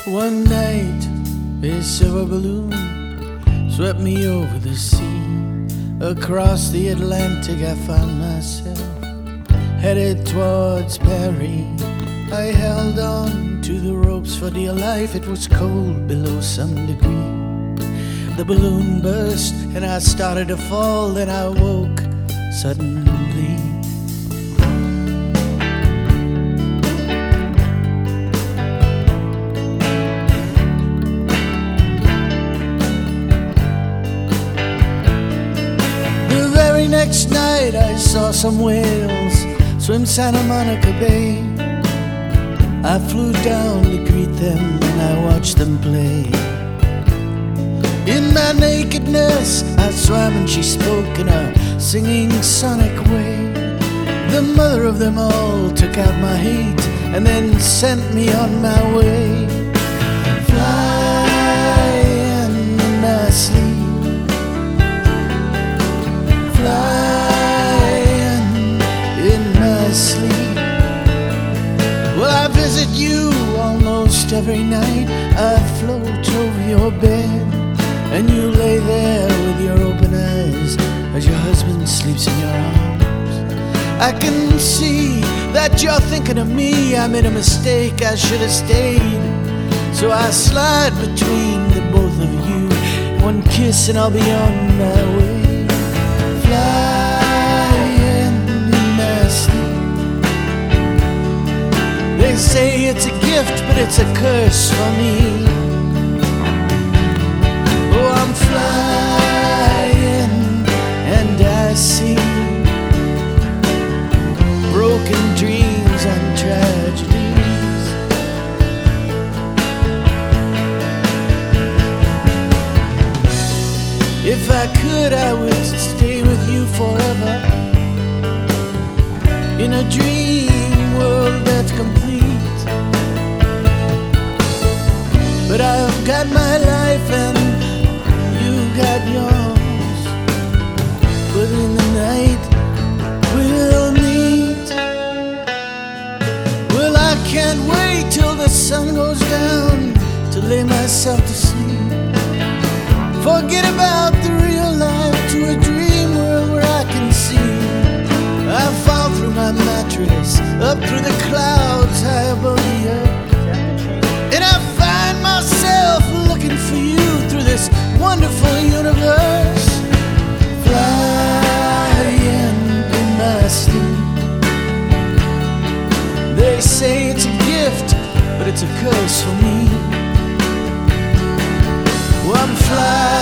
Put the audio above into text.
One night, a silver balloon swept me over the sea. Across the Atlantic I found myself headed towards Paris. I held on to the ropes for dear life. It was cold below some degree. The balloon burst and I started to fall. Then I woke suddenly. Next night I saw some whales swim Santa Monica Bay. I flew down to greet them and I watched them play. In my nakedness I swam and she spoke in a singing sonic way. The mother of them all took out my hate and then sent me on my way. Flying in my sleep, flying in my sleep. Well, I visit you almost every night. I float over your bed and you lay there with your open eyes as your husband sleeps in your arms. I can see that you're thinking of me. I made a mistake, I should have stayed. So I slide between the both of you. One kiss and I'll be on my way. Flying in my sleep. They say it's a gift, but it's a curse for me. Oh, I'm flying and I see broken dreams and tragedies. If I could, I would stay with you forever in a dream world that's complete. But I've got my life and you got yours. But in the night we'll meet. Well, I can't wait till the sun goes down to lay myself to sleep. Forget about the real life to a dream world where I can see. I fall through my mattress, up through the clouds high above the earth, and I find myself looking for you through this wonderful universe. Flying in my sleep. They say it's a gift, but it's a curse for me. Oh, I'm flying